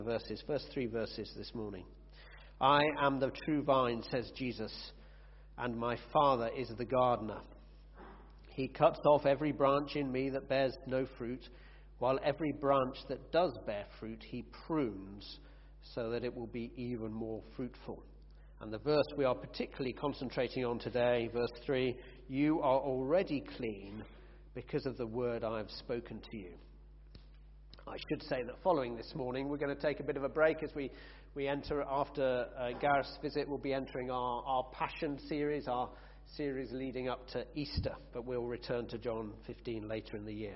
verses, first 3 verses this morning. I am the true vine, says Jesus, and my Father is the gardener. He cuts off every branch in me that bears no fruit, while every branch that does bear fruit he prunes, so that it will be even more fruitful. And the verse we are particularly concentrating on today, verse 3, you are already clean because of the word I have spoken to you. I should say that following this morning, we're going to take a bit of a break as we enter after Gareth's visit. We'll be entering our Passion series, our series leading up to Easter, but we'll return to John 15 later in the year.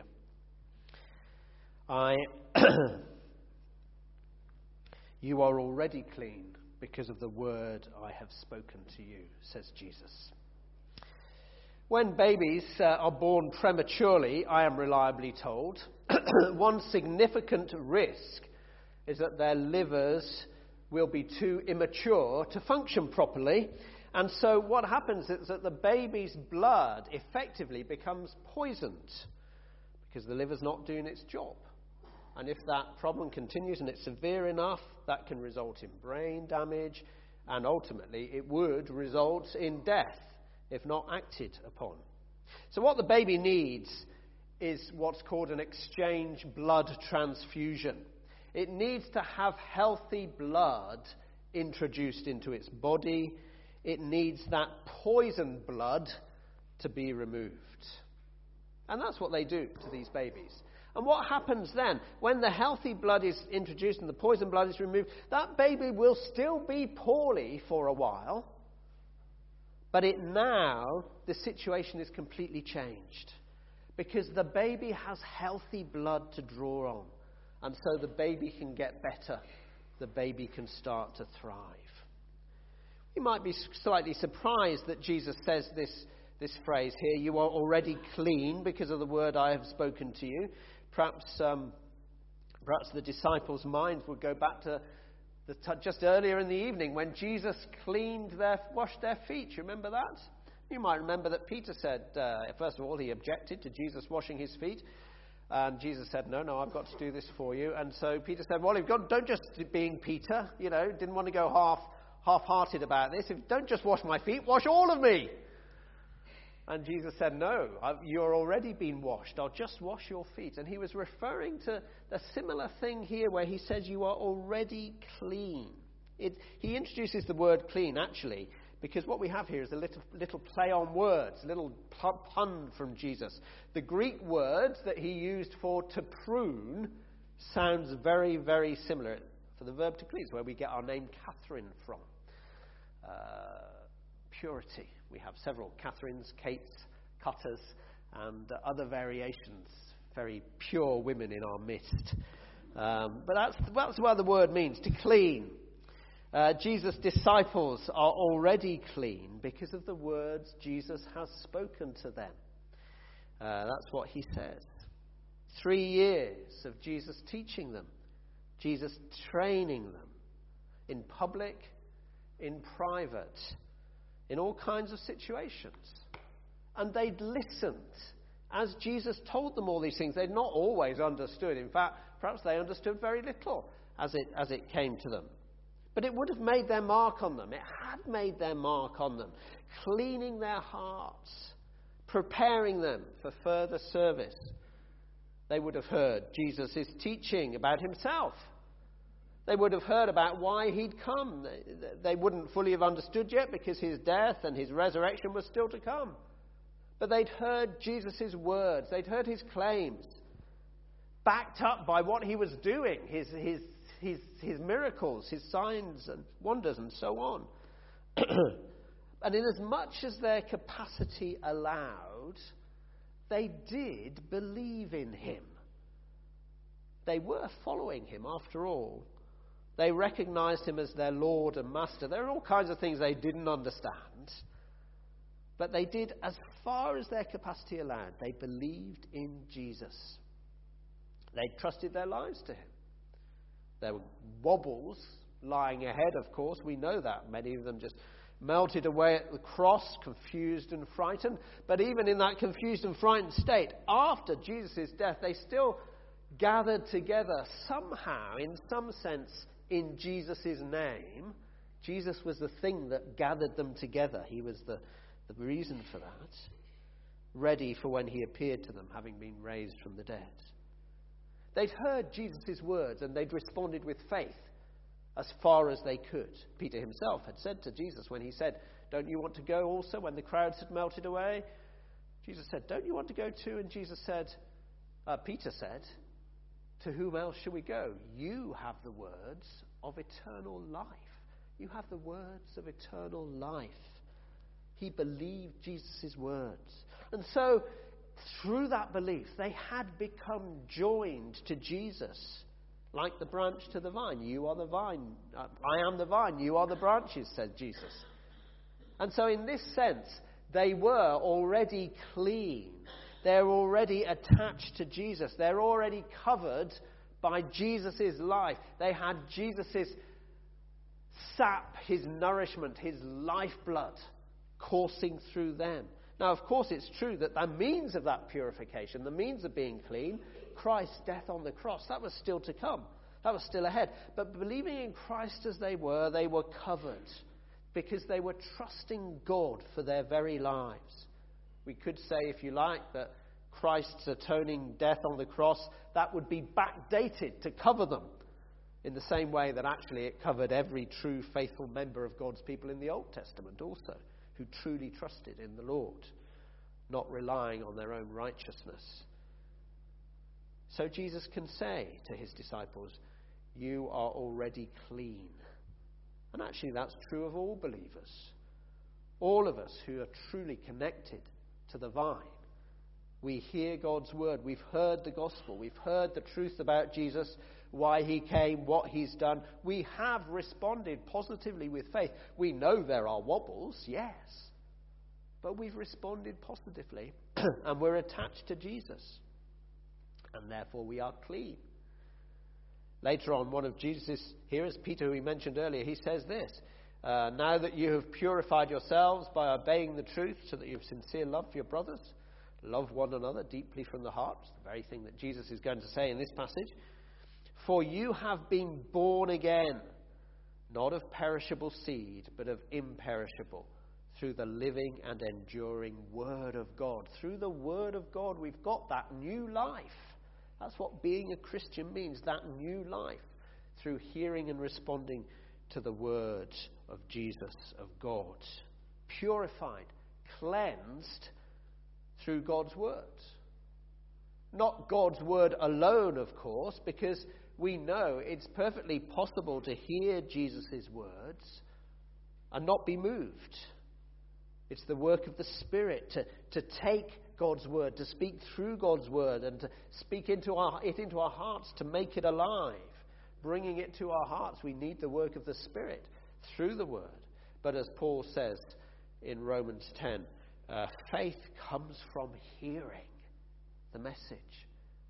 You are already clean because of the word I have spoken to you, says Jesus. When babies are born prematurely, I am reliably told, one significant risk is that their livers will be too immature to function properly. And so what happens is that the baby's blood effectively becomes poisoned because the liver's not doing its job. And if that problem continues and it's severe enough, that can result in brain damage, and ultimately it would result in death if not acted upon. So what the baby needs is what's called an exchange blood transfusion. It needs to have healthy blood introduced into its body. It needs that poisoned blood to be removed. And that's what they do to these babies. And what happens then? When the healthy blood is introduced and the poison blood is removed, that baby will still be poorly for a while. But now the situation is completely changed. Because the baby has healthy blood to draw on. And so the baby can get better. The baby can start to thrive. You might be slightly surprised that Jesus says this phrase here, you are already clean because of the word I have spoken to you. Perhaps the disciples' minds would go back to just earlier in the evening when Jesus washed their feet. You remember that? You might remember that Peter said, first of all, he objected to Jesus washing his feet. And Jesus said, no, I've got to do this for you. And so Peter said, well, don't just being Peter, didn't want to go half-hearted about this. Don't just wash my feet, wash all of me. And Jesus said, no, you're already been washed. I'll just wash your feet. And he was referring to a similar thing here where he says you are already clean. He introduces the word clean, actually, because what we have here is a little play on words, a little pun from Jesus. The Greek word that he used for to prune sounds very, very similar for the verb to clean, where we get our name Catherine from. Purity. We have several Catherines, Kates, Cutters, and other variations. Very pure women in our midst. But that's what the word means, to clean. Jesus' disciples are already clean because of the words Jesus has spoken to them. That's what he says. 3 years of Jesus teaching them, Jesus training them in public, in private, in all kinds of situations. And they'd listened as Jesus told them all these things. They'd not always understood. In fact, perhaps they understood very little as it came to them. But it would have made their mark on them. It had made their mark on them, cleaning their hearts, preparing them for further service. They would have heard Jesus' teaching about himself. They would have heard about why he'd come. They wouldn't fully have understood yet because his death and his resurrection was still to come. But they'd heard Jesus' words. They'd heard his claims, backed up by what he was doing, his miracles, his signs and wonders and so on. And in as much as their capacity allowed, they did believe in him. They were following him after all. They recognized him as their Lord and Master. There are all kinds of things they didn't understand. But they did as far as their capacity allowed. They believed in Jesus. They trusted their lives to him. There were wobbles lying ahead, of course. We know that. Many of them just melted away at the cross, confused and frightened. But even in that confused and frightened state, after Jesus' death, they still gathered together somehow, in some sense, in Jesus' name. Jesus was the thing that gathered them together. He was the reason for that. Ready for when he appeared to them, having been raised from the dead. They'd heard Jesus' words and they'd responded with faith as far as they could. Peter himself had said to Jesus when he said, "Don't you want to go also?" when the crowds had melted away. Jesus said, "Don't you want to go too?" And Peter said, "To whom else shall we go? You have the words of eternal life." You have the words of eternal life. He believed Jesus' words. And so, through that belief, they had become joined to Jesus, like the branch to the vine. You are the vine. I am the vine. You are the branches, said Jesus. And so, in this sense, they were already clean. They're already attached to Jesus. They're already covered by Jesus' life. They had Jesus' sap, his nourishment, his lifeblood coursing through them. Now, of course, it's true that the means of that purification, the means of being clean, Christ's death on the cross, that was still to come. That was still ahead. But believing in Christ as they were covered because they were trusting God for their very lives. We could say, if you like, that Christ's atoning death on the cross, that would be backdated to cover them in the same way that actually it covered every true faithful member of God's people in the Old Testament also, who truly trusted in the Lord, not relying on their own righteousness. So Jesus can say to his disciples, "You are already clean." And actually that's true of all believers. All of us who are truly connected to the vine. We hear God's word. We've heard the gospel. We've heard the truth about Jesus, why he came, what he's done. We have responded positively with faith. We know there are wobbles, yes. But we've responded positively and we're attached to Jesus. And therefore we are clean. Later on, one of Jesus' hearers, Peter, who we mentioned earlier, he says this, "Now that you have purified yourselves by obeying the truth so that you have sincere love for your brothers, love one another deeply from the heart." It's the very thing that Jesus is going to say in this passage. "For you have been born again, not of perishable seed, but of imperishable, through the living and enduring Word of God." Through the Word of God, we've got that new life. That's what being a Christian means, that new life, through hearing and responding to the Word of Jesus, of God. Purified, cleansed through God's Word. Not God's Word alone, of course, because we know it's perfectly possible to hear Jesus' words and not be moved. It's the work of the Spirit to take God's word, to speak through God's word and to speak into our hearts, to make it alive. Bringing it to our hearts, we need the work of the Spirit through the word. But as Paul says in Romans 10, faith comes from hearing the message.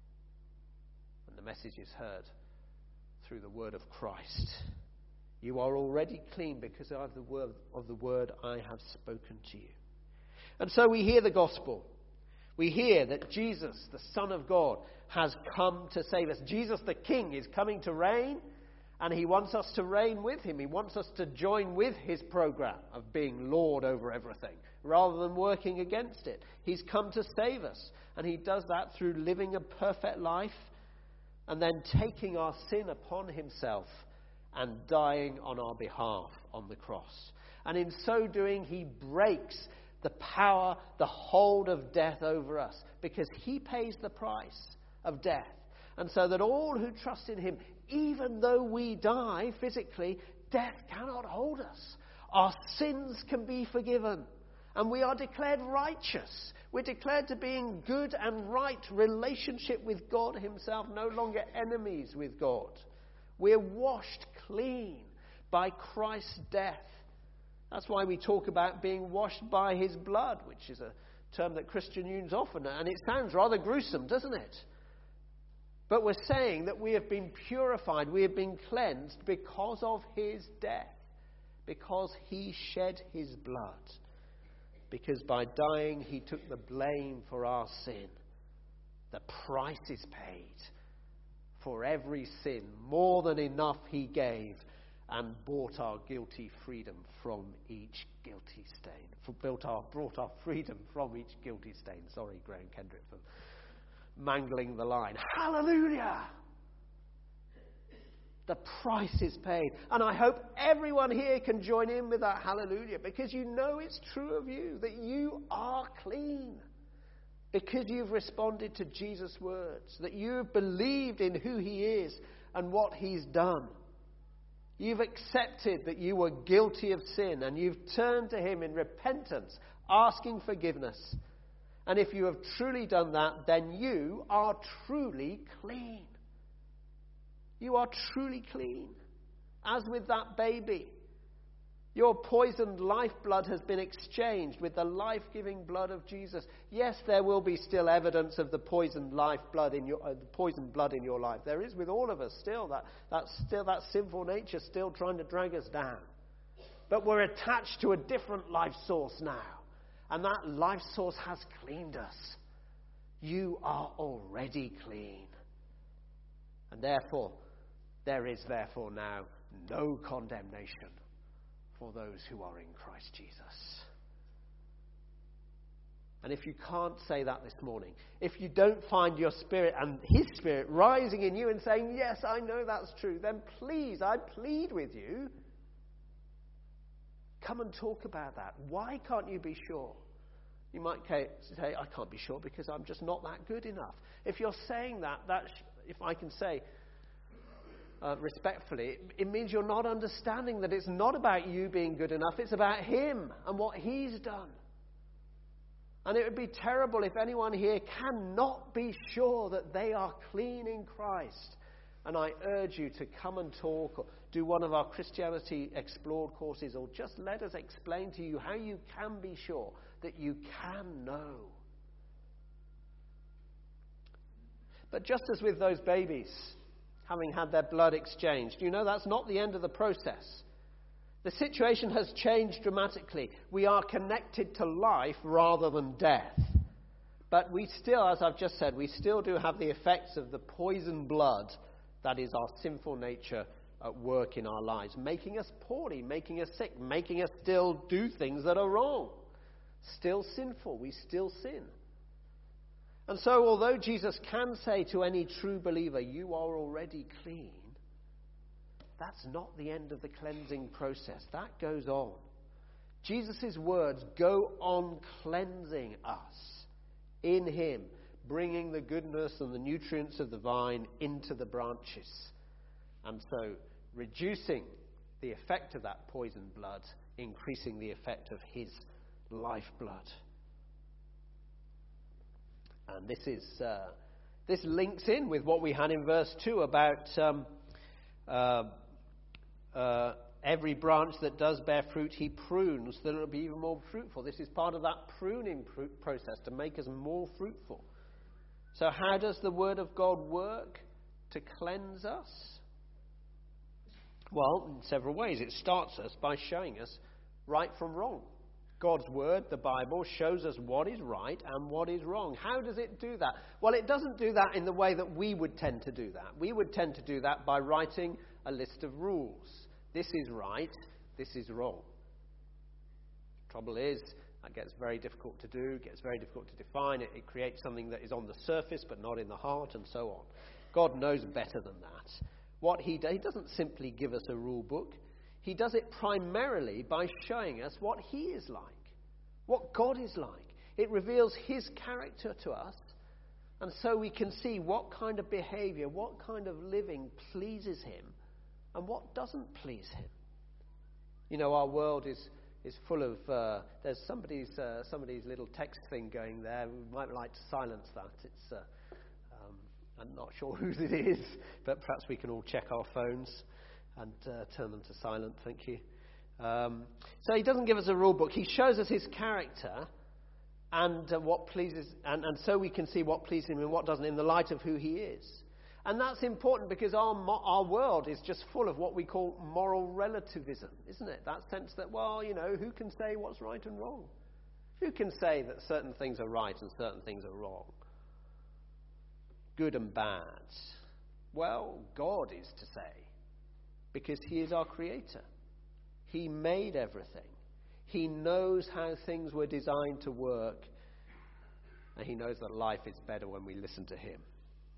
And the message is heard through the word of Christ. You are already clean because of the word I have spoken to you. And so we hear the gospel. We hear that Jesus, the Son of God, has come to save us. Jesus, the King, is coming to reign, and he wants us to reign with him. He wants us to join with his program of being Lord over everything, rather than working against it. He's come to save us, and he does that through living a perfect life and then taking our sin upon himself and dying on our behalf on the cross. And in so doing, he breaks the power, the hold of death over us, because he pays the price of death. And so that all who trust in him, even though we die physically, death cannot hold us. Our sins can be forgiven, and we are declared righteous. We're declared to be in good and right relationship with God himself, no longer enemies with God. We're washed clean by Christ's death. That's why we talk about being washed by his blood, which is a term that Christians use often. And it sounds rather gruesome, doesn't it? But we're saying that we have been purified, we have been cleansed because of his death. Because he shed his blood. Because by dying he took the blame for our sin. The price is paid. for every sin, more than enough he gave, and bought our guilty freedom from each guilty stain. Brought our freedom from each guilty stain. Sorry, Graham Kendrick, for mangling the line. Hallelujah! The price is paid. And I hope everyone here can join in with that hallelujah, because you know it's true of you, that you are clean. Because you've responded to Jesus' words, that you've believed in who he is and what he's done. You've accepted that you were guilty of sin, and you've turned to him in repentance, asking forgiveness. And if you have truly done that, then you are truly clean. You are truly clean. As with that baby, your poisoned lifeblood has been exchanged with the life-giving blood of Jesus. Yes, there will be still evidence of the poisoned lifeblood in your the poisoned blood in your life. There is with all of us still that sinful nature still trying to drag us down. But we're attached to a different life source now, and that life source has cleaned us. You are already clean, and therefore there is now no condemnation for those who are in Christ Jesus. And if you can't say that this morning, if you don't find your spirit and his spirit rising in you and saying, yes, I know that's true, then please, I plead with you, come and talk about that. Why can't you be sure? You might say, I can't be sure because I'm just not that good enough. If you're saying that if I can say, respectfully, it means you're not understanding that it's not about you being good enough, it's about him and what he's done. And it would be terrible if anyone here cannot be sure that they are clean in Christ. And I urge you to come and talk, or do one of our Christianity Explored courses, or just let us explain to you how you can be sure that you can know. But just as with those babies, having had their blood exchanged, you know that's not the end of the process. The situation has changed dramatically. We are connected to life rather than death. But we still, as I've just said, we still do have the effects of the poison blood that is our sinful nature at work in our lives, making us poorly, making us sick, making us still do things that are wrong. Still sinful. We still sin. And so, although Jesus can say to any true believer, you are already clean, that's not the end of the cleansing process. That goes on. Jesus' words go on cleansing us in him, bringing the goodness and the nutrients of the vine into the branches. And so, reducing the effect of that poisoned blood, increasing the effect of his lifeblood. And this links in with what we had in verse 2 about every branch that does bear fruit, he prunes that it will be even more fruitful. This is part of that pruning process to make us more fruitful. So how does the Word of God work to cleanse us? Well, in several ways. It starts us by showing us right from wrong. God's Word, the Bible, shows us what is right and what is wrong. How does it do that? Well, it doesn't do that in the way that we would tend to do that. We would tend to do that by writing a list of rules. This is right, this is wrong. Trouble is, that gets very difficult to do, gets very difficult to define. It creates something that is on the surface but not in the heart, and so on. God knows better than that. What he doesn't simply give us a rule book. He does it primarily by showing us what he is like, what God is like. It reveals his character to us, and so we can see what kind of behavior, what kind of living pleases him, and what doesn't please him. You know, our world is full of, there's somebody's little text thing going there. We might like to silence that. It's, I'm not sure whose it is, but perhaps we can all check our phones and turn them to silent, thank you. So he doesn't give us a rule book. He shows us his character and what pleases, and so we can see what pleases him and what doesn't in the light of who he is. And that's important because our world is just full of what we call moral relativism, isn't it? That sense that, well, you know, who can say what's right and wrong? Who can say that certain things are right and certain things are wrong? Good and bad. Well, God is to say, because he is our creator. He made everything. He knows how things were designed to work, and he knows that life is better when we listen to him.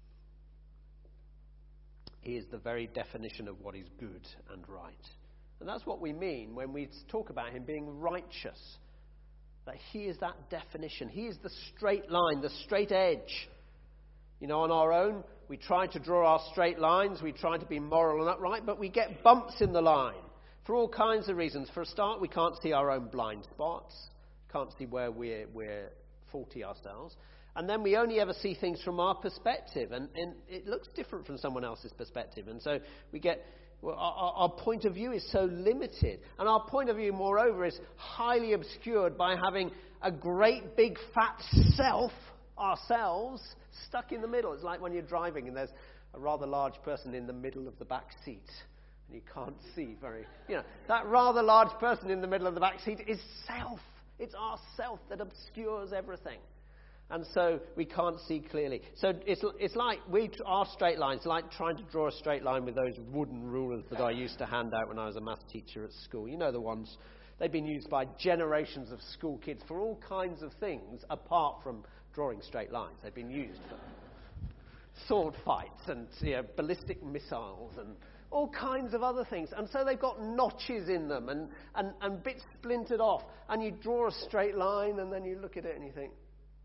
He is the very definition of what is good and right. And that's what we mean when we talk about him being righteous. That he is that definition. He is the straight line, the straight edge. You know, on our own, we try to draw our straight lines. We try to be moral and upright, but we get bumps in the line for all kinds of reasons. For a start, we can't see our own blind spots. Can't see where we're faulty ourselves. And then we only ever see things from our perspective, and it looks different from someone else's perspective. And so we get, our point of view is so limited. And our point of view, moreover, is highly obscured by having a great big fat self, ourselves, stuck in the middle. It's like when you're driving and there's a rather large person in the middle of the back seat. And you can't see that rather large person in the middle of the back seat is self. It's our self that obscures everything. And so we can't see clearly. So it's like our straight lines, like trying to draw a straight line with those wooden rulers that I used to hand out when I was a maths teacher at school. You know the ones. They've been used by generations of school kids for all kinds of things apart from drawing straight lines. They've been used for sword fights and ballistic missiles and all kinds of other things. And so they've got notches in them and bits splintered off. And you draw a straight line and then you look at it and you think,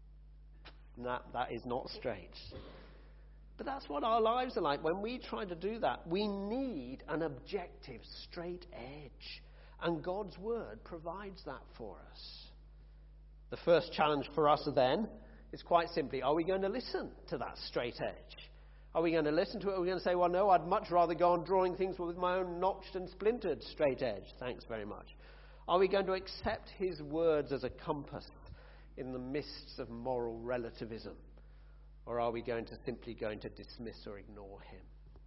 that is not straight. But that's what our lives are like. When we try to do that, we need an objective, straight edge. And God's word provides that for us. The first challenge for us then is quite simply, are we going to listen to that straight edge? Are we going to listen to it? Are we going to say, well, no, I'd much rather go on drawing things with my own notched and splintered straight edge. Thanks very much. Are we going to accept his words as a compass in the mists of moral relativism? Or are we simply going to dismiss or ignore him?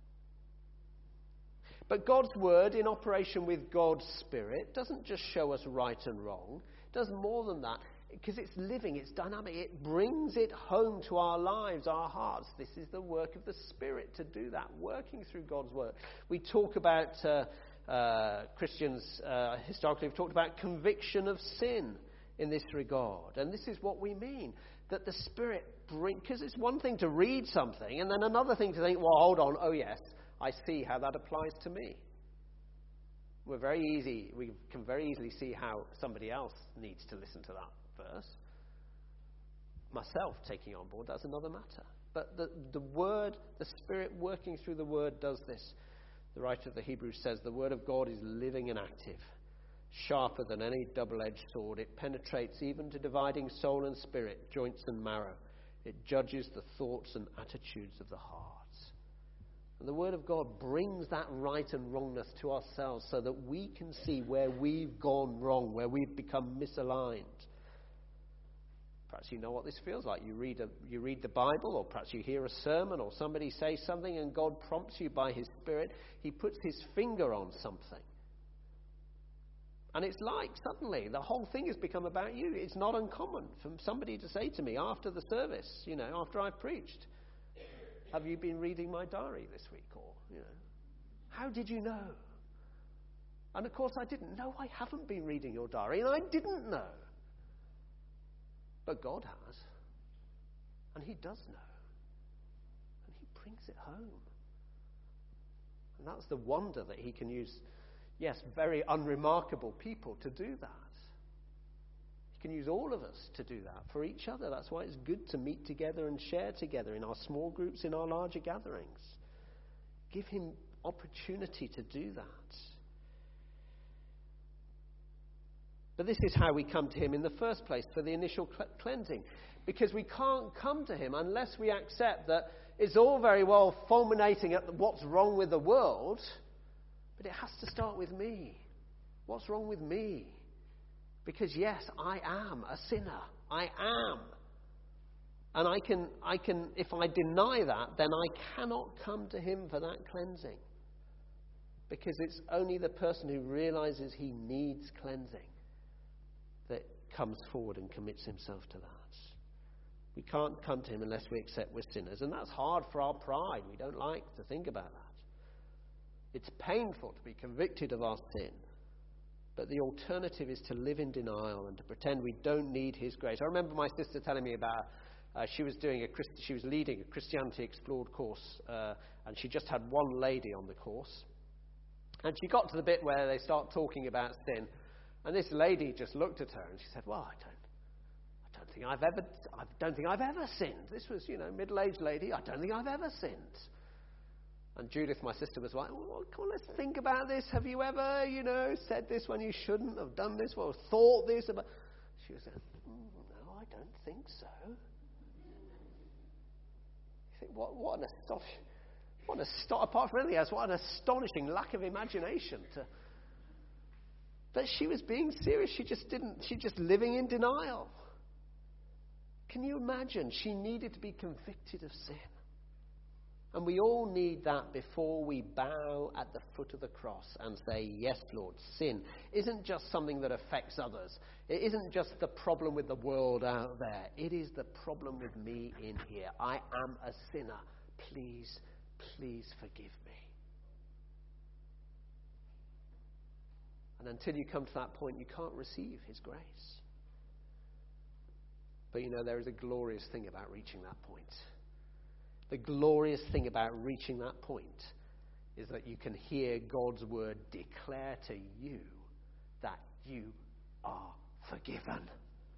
But God's word, in operation with God's Spirit, doesn't just show us right and wrong. It does more than that, because it's living, it's dynamic. It brings it home to our lives, our hearts. This is the work of the Spirit to do that, working through God's word. We talk about, Christians historically have talked about conviction of sin in this regard. And this is what we mean, that the Spirit because it's one thing to read something and then another thing to think, well, hold on, oh yes, I see how that applies to me. We can very easily see how somebody else needs to listen to that verse. Myself taking on board, that's another matter. But the word, the Spirit working through the word does this. The writer of the Hebrews says the word of God is living and active, sharper than any double-edged sword. It penetrates even to dividing soul and spirit, joints and marrow. It judges the thoughts and attitudes of the heart. And the word of God brings that right and wrongness to ourselves so that we can see where we've gone wrong, where we've become misaligned. Perhaps you know what this feels like. You read the Bible, or perhaps you hear a sermon, or somebody say something, and God prompts you by his Spirit. He puts his finger on something. And it's like suddenly the whole thing has become about you. It's not uncommon for somebody to say to me after the service, after I've preached, have you been reading my diary this week? Or, how did you know? And of course I didn't know. I haven't been reading your diary, and I didn't know. But God has. And he does know. And he brings it home. And that's the wonder that he can use, yes, very unremarkable people to do that. He can use all of us to do that for each other. That's why it's good to meet together and share together in our small groups, in our larger gatherings. Give him opportunity to do that. But this is how we come to him in the first place, for the initial cleansing. Because we can't come to him unless we accept that it's all very well fulminating at what's wrong with the world, but it has to start with me. What's wrong with me? Because yes, I am a sinner. I am. And I can, if I deny that, then I cannot come to him for that cleansing. Because it's only the person who realizes he needs cleansing that comes forward and commits himself to that. We can't come to him unless we accept we're sinners. And that's hard for our pride. We don't like to think about that. It's painful to be convicted of our sin. But the alternative is to live in denial and to pretend we don't need his grace. I remember my sister telling me about she was leading a Christianity Explored course, and she just had one lady on the course. And she got to the bit where they start talking about sin, and this lady just looked at her and she said, "Well, I don't think I've ever sinned." This was, middle-aged lady. "I don't think I've ever sinned." And Judith, my sister, was like, "Well, come on, let's think about this. Have you ever, said this when you shouldn't have done this? Well, thought this about..." She was saying, "No, I don't think so." You think, what apart from anything else, what an astonishing lack of imagination. But she was being serious. She's just living in denial. Can you imagine? She needed to be convicted of sin. And we all need that before we bow at the foot of the cross and say, "Yes, Lord, sin isn't just something that affects others. It isn't just the problem with the world out there. It is the problem with me in here. I am a sinner. Please, please forgive me." And until you come to that point, you can't receive his grace. But there is a glorious thing about reaching that point. The glorious thing about reaching that point is that you can hear God's word declare to you that you are forgiven.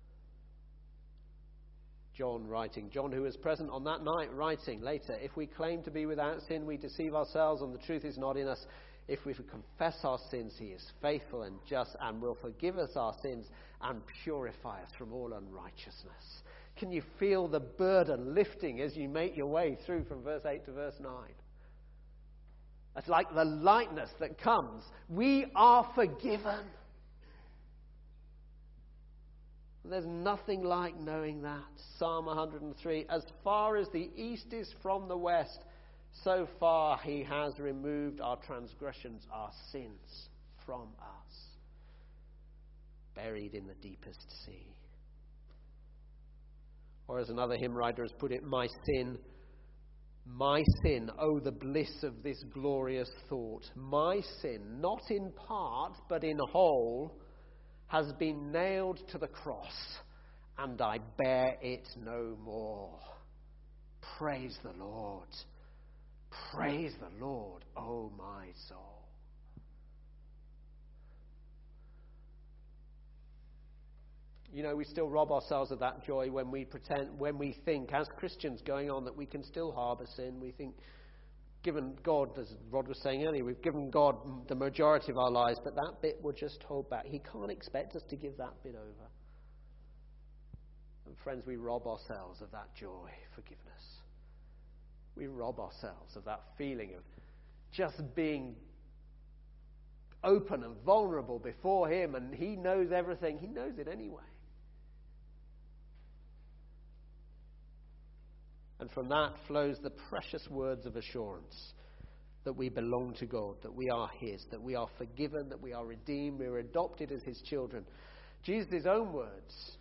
John, who was present on that night, writing later, "If we claim to be without sin, we deceive ourselves and the truth is not in us. If we confess our sins, he is faithful and just and will forgive us our sins and purify us from all unrighteousness." Can you feel the burden lifting as you make your way through from verse 8 to verse 9? It's like the lightness that comes. We are forgiven. There's nothing like knowing that. Psalm 103, "As far as the east is from the west, so far he has removed our transgressions, our sins from us." Buried in the deepest sea. Or as another hymn writer has put it, my sin, oh the bliss of this glorious thought. My sin, not in part, but in whole, has been nailed to the cross, and I bear it no more. Praise the Lord. Praise the Lord, oh my soul. We still rob ourselves of that joy when we think, as Christians going on, that we can still harbour sin. We think, given God, as Rod was saying earlier, we've given God the majority of our lives, but that bit will just hold back. He can't expect us to give that bit over. And friends, we rob ourselves of that joy, forgiveness. We rob ourselves of that feeling of just being open and vulnerable before him, and he knows everything. He knows it anyway. And from that flows the precious words of assurance that we belong to God, that we are his, that we are forgiven, that we are redeemed, we are adopted as his children. Jesus' own words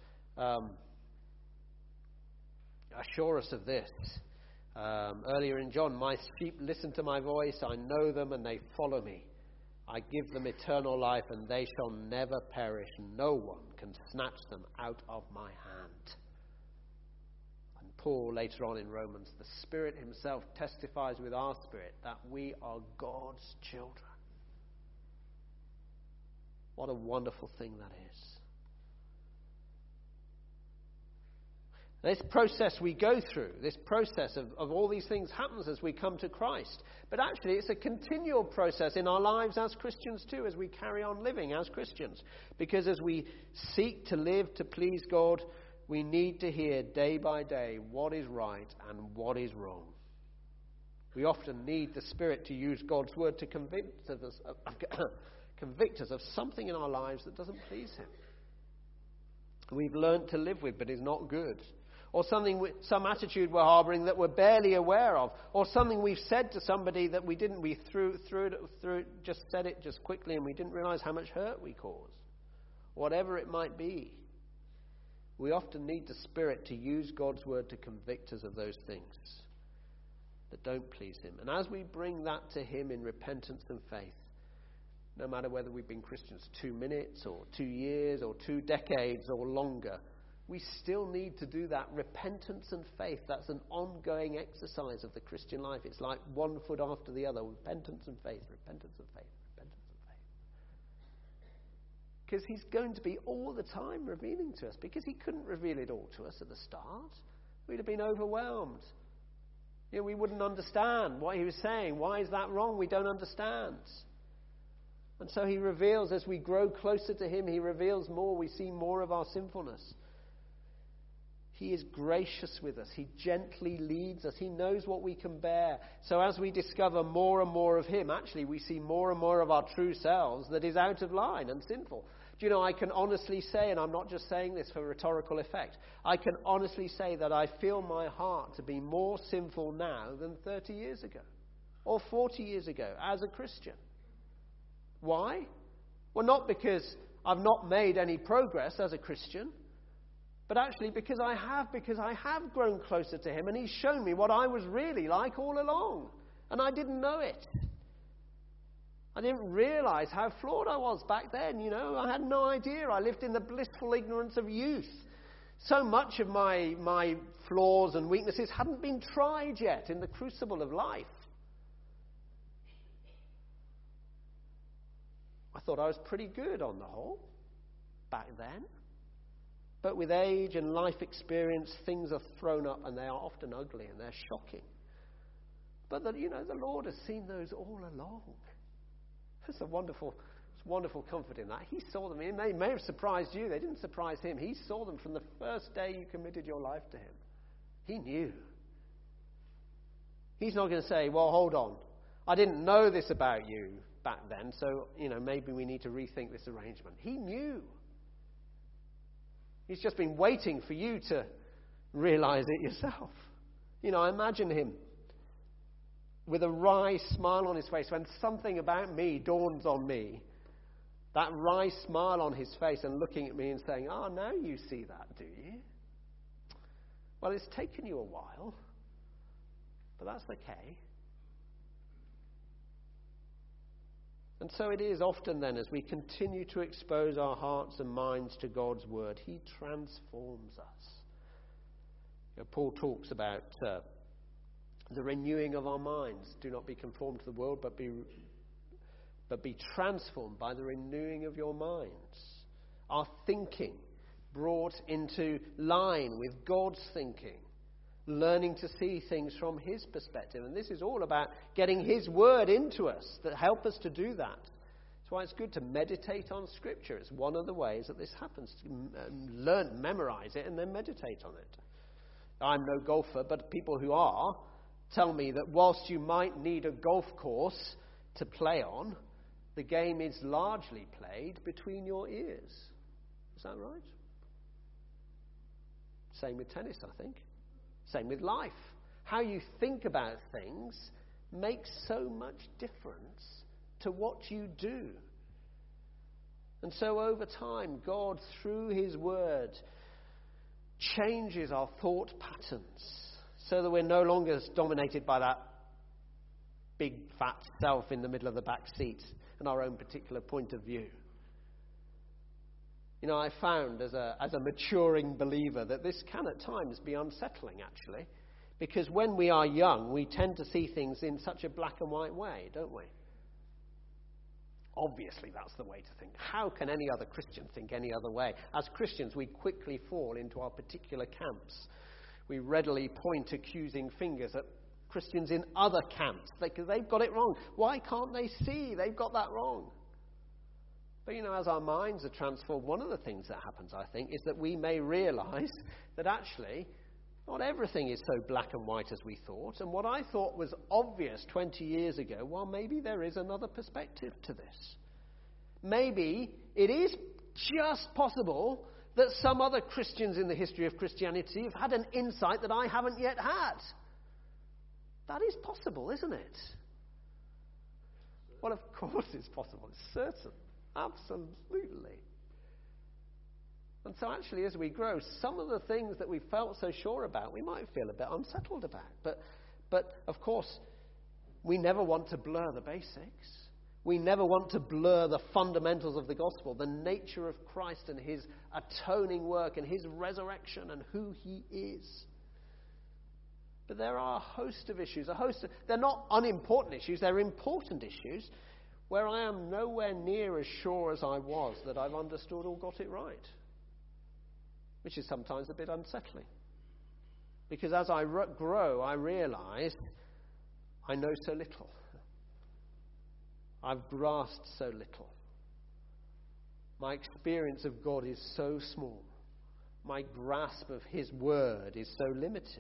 assure us of this. Earlier in John, "My sheep listen to my voice, I know them and they follow me. I give them eternal life and they shall never perish. No one can snatch them out of my hand." And Paul, later on in Romans, "The Spirit himself testifies with our spirit that we are God's children." What a wonderful thing that is. This process we go through, this process of all these things happens as we come to Christ. But actually it's a continual process in our lives as Christians too, as we carry on living as Christians. Because as we seek to live to please God, we need to hear day by day what is right and what is wrong. We often need the Spirit to use God's word to convict us of something in our lives that doesn't please him. We've learnt to live with but is not good. Or some attitude we're harbouring that we're barely aware of, or something we've said to somebody that we just said it just quickly and we didn't realise how much hurt we caused. Whatever it might be. We often need the Spirit to use God's word to convict us of those things that don't please him. And as we bring that to him in repentance and faith, no matter whether we've been Christians 2 minutes or 2 years or 2 decades or longer, we still need to do that. Repentance and faith, that's an ongoing exercise of the Christian life. It's like one foot after the other. Repentance and faith, repentance and faith, repentance and faith. Because he's going to be all the time revealing to us, because he couldn't reveal it all to us at the start. We'd have been overwhelmed. We wouldn't understand what he was saying. Why is that wrong? We don't understand. And so he reveals, as we grow closer to him, he reveals more. We see more of our sinfulness. He is gracious with us. He gently leads us. He knows what we can bear. So as we discover more and more of him, actually we see more and more of our true selves that is out of line and sinful. Do you know, I can honestly say, and I'm not just saying this for rhetorical effect, I can honestly say that I feel my heart to be more sinful now than 30 years ago or 40 years ago as a Christian. Why? Well, not because I've not made any progress as a Christian, but actually because I have grown closer to him, and he's shown me what I was really like all along, and I didn't know it. I didn't realize how flawed I was back then, I had no idea. I lived in the blissful ignorance of youth. So much of my flaws and weaknesses hadn't been tried yet in the crucible of life. I thought I was pretty good on the whole back then. But with age and life experience, things are thrown up, and they are often ugly and they're shocking. But the Lord has seen those all along. It's wonderful comfort in that. He saw them. They may have surprised you. They didn't surprise him. He saw them from the first day you committed your life to him. He knew. He's not going to say, well, hold on. I didn't know this about you back then, so, maybe we need to rethink this arrangement. He knew. He's just been waiting for you to realize it yourself. I imagine him with a wry smile on his face when something about me dawns on me. That wry smile on his face and looking at me and saying, now you see that, do you? Well, it's taken you a while, but that's okay. And so it is often then, as we continue to expose our hearts and minds to God's word, he transforms us. Paul talks about the renewing of our minds. Do not be conformed to the world, but be transformed by the renewing of your minds. Our thinking brought into line with God's thinking. Learning to see things from his perspective. And this is all about getting his word into us that help us to do that. That's why it's good to meditate on Scripture. It's one of the ways that this happens. Learn, memorize it, and then meditate on it. I'm no golfer, but people who are tell me that whilst you might need a golf course to play on, the game is largely played between your ears. Is that right? Same with tennis, I think. Same with life. How you think about things makes so much difference to what you do. And so over time, God, through his word, changes our thought patterns so that we're no longer dominated by that big fat self in the middle of the back seat and our own particular point of view. I found as a maturing believer that this can at times be unsettling, actually, because when we are young, we tend to see things in such a black and white way, don't we? Obviously, that's the way to think. How can any other Christian think any other way? As Christians, we quickly fall into our particular camps. We readily point accusing fingers at Christians in other camps because they've got it wrong. Why can't they see they've got that wrong? But as our minds are transformed, one of the things that happens, I think, is that we may realize that actually not everything is so black and white as we thought. And what I thought was obvious 20 years ago, well, maybe there is another perspective to this. Maybe it is just possible that some other Christians in the history of Christianity have had an insight that I haven't yet had. That is possible, isn't it? Well, of course it's possible. It's certain. Absolutely. And so actually, as we grow, some of the things that we felt so sure about, we might feel a bit unsettled about. But of course, we never want to blur the basics. We never want to blur the fundamentals of the gospel, the nature of Christ and his atoning work and his resurrection and who he is. But there are a host of issues. They're not unimportant issues, they're important issues where I am nowhere near as sure as I was that I've understood or got it right. Which is sometimes a bit unsettling. Because as I grow, I realize I know so little. I've grasped so little. My experience of God is so small. My grasp of his word is so limited.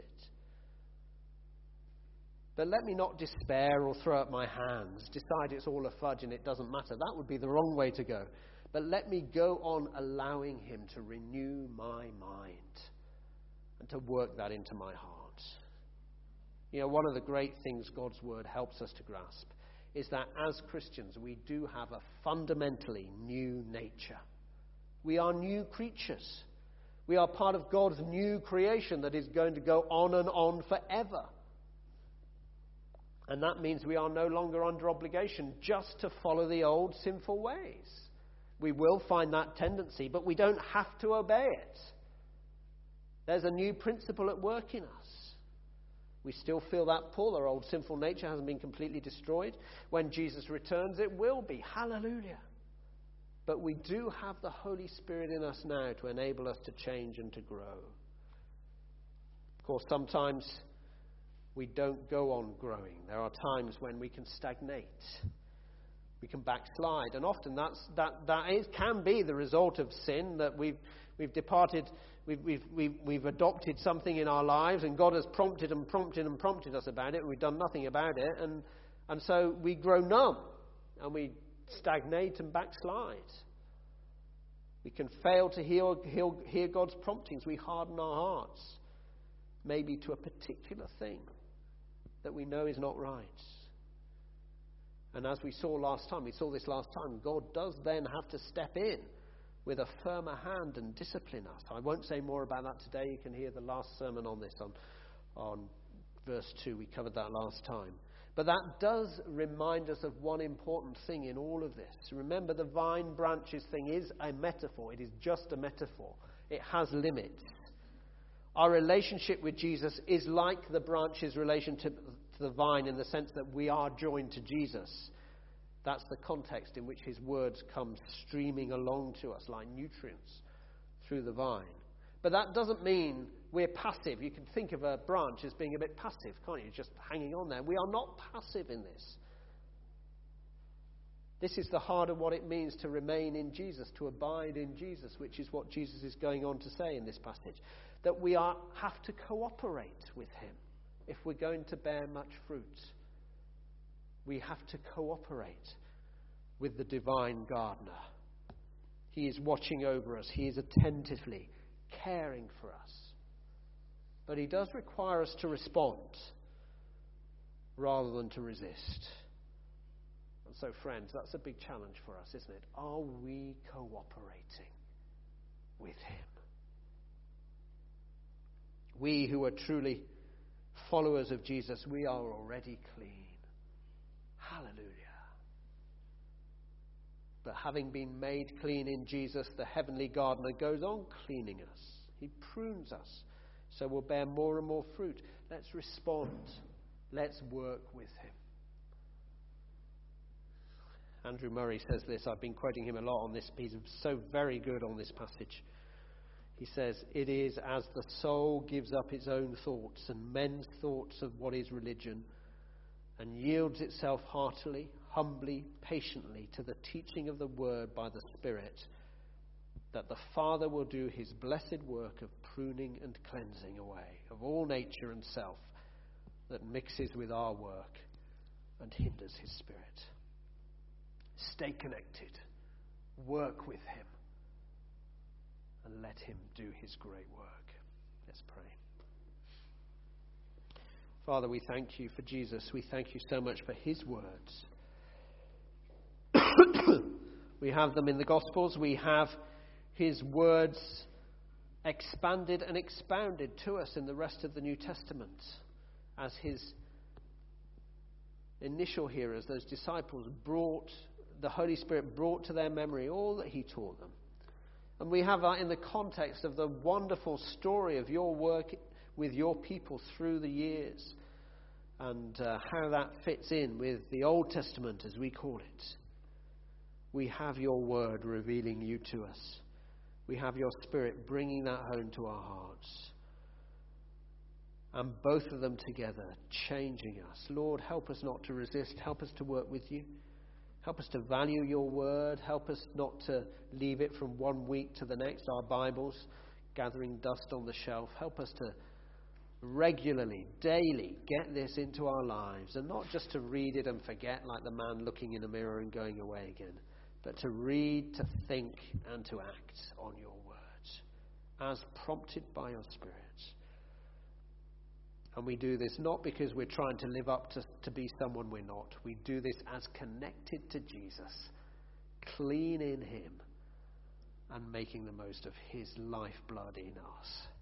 But let me not despair or throw up my hands, decide it's all a fudge and it doesn't matter. That would be the wrong way to go. But let me go on allowing him to renew my mind and to work that into my heart. You know, one of the great things God's word helps us to grasp is that as Christians we do have a fundamentally new nature. We are new creatures. We are part of God's new creation that is going to go on and on forever. And that means we are no longer under obligation just to follow the old sinful ways. We will find that tendency, but we don't have to obey it. There's a new principle at work in us. We still feel that pull. Our old sinful nature hasn't been completely destroyed. When Jesus returns, it will be. Hallelujah. But we do have the Holy Spirit in us now to enable us to change and to grow. Of course, sometimes we don't go on growing. There are times when we can stagnate. We can backslide, and often that can be the result of sin, that we've departed, we've adopted something in our lives, and God has prompted us about it, and we've done nothing about it, and so we grow numb, and we stagnate and backslide. We can fail to hear God's promptings. We harden our hearts, maybe to a particular thing that we know is not right. And as we saw this last time, God does then have to step in with a firmer hand and discipline us. I won't say more about that today. You can hear the last sermon on this, on verse 2. We covered that last time. But that does remind us of one important thing in all of this. Remember, the vine branches thing is a metaphor. It is just a metaphor. It has limits. Our relationship with Jesus is like the branch's relationship to the vine in the sense that we are joined to Jesus. That's the context in which his words come streaming along to us like nutrients through the vine. But that doesn't mean we're passive. You can think of a branch as being a bit passive, can't you? Just hanging on there. We are not passive in this. This is the heart of what it means to remain in Jesus, to abide in Jesus, which is what Jesus is going on to say in this passage. That we have to cooperate with him if we're going to bear much fruit. We have to cooperate with the divine gardener. He is watching over us. He is attentively caring for us. But he does require us to respond rather than to resist. And so, friends, that's a big challenge for us, isn't it? Are we cooperating with him? We who are truly followers of Jesus, we are already clean. Hallelujah. But having been made clean in Jesus, the heavenly gardener goes on cleaning us. He prunes us so we'll bear more and more fruit. Let's respond. Let's work with him. Andrew Murray says this. I've been quoting him a lot on this. He's so very good on this passage. He says, "It is as the soul gives up its own thoughts and men's thoughts of what is religion, and yields itself heartily, humbly, patiently to the teaching of the word by the Spirit, that the Father will do his blessed work of pruning and cleansing away of all nature and self that mixes with our work and hinders his Spirit." Stay connected. Work with him. And let him do his great work. Let's pray. Father, we thank you for Jesus. We thank you so much for his words. We have them in the Gospels. We have his words expanded and expounded to us in the rest of the New Testament as his initial hearers, those disciples, the Holy Spirit brought to their memory all that he taught them. And we have that in the context of the wonderful story of your work with your people through the years, and how that fits in with the Old Testament, as we call it. We have your word revealing you to us. We have your Spirit bringing that home to our hearts. And both of them together changing us. Lord, help us not to resist. Help us to work with you. Help us to value your word. Help us not to leave it from one week to the next, our Bibles gathering dust on the shelf. Help us to regularly, daily get this into our lives, and not just to read it and forget like the man looking in a mirror and going away again, but to read, to think, and to act on your words as prompted by your Spirit. And we do this not because we're trying to live up to be someone we're not. We do this as connected to Jesus, clean in him, and making the most of his lifeblood in us.